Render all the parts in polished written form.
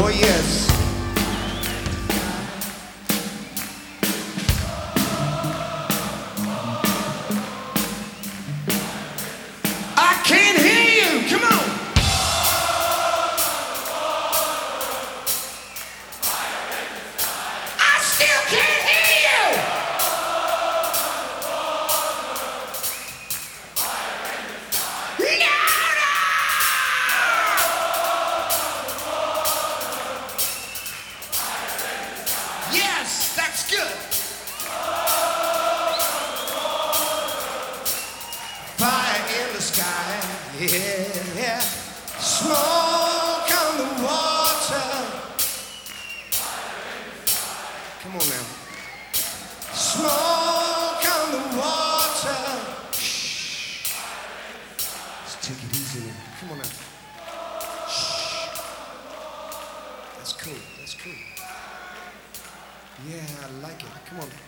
Oh yes. I can't hear you. Come on. I still can't hear you. Yes, that's good. Fire in the sky, yeah. Smoke on the water. Come on now. Smoke on the water. Shh. Let's take it easy now. Come on now. Shh. That's cool. That's cool. Yeah, I like it. Come on.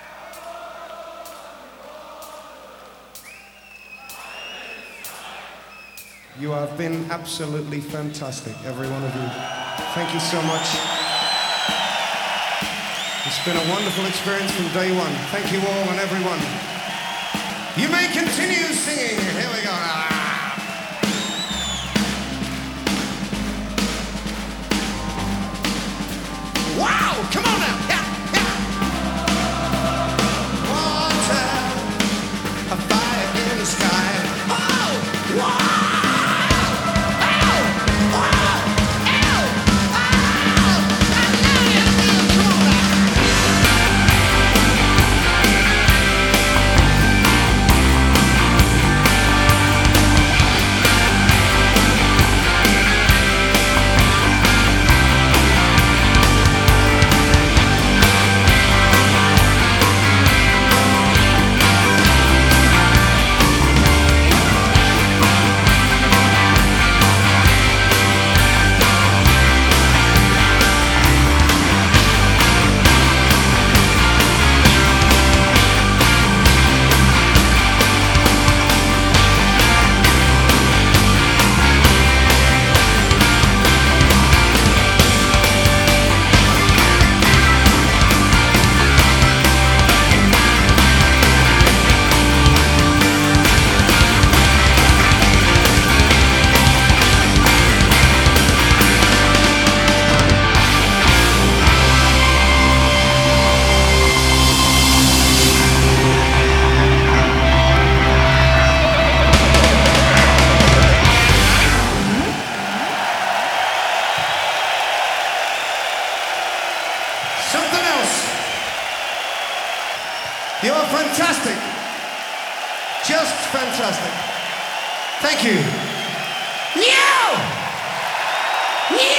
You have been absolutely fantastic, every one of you. Thank you so much. It's been a wonderful experience from day one. Thank you all and everyone. You may continue singing. Here we go. Wow, come on now. Yeah. A fire in the sky. Oh! Wow! You are fantastic. Just fantastic. Thank you. You!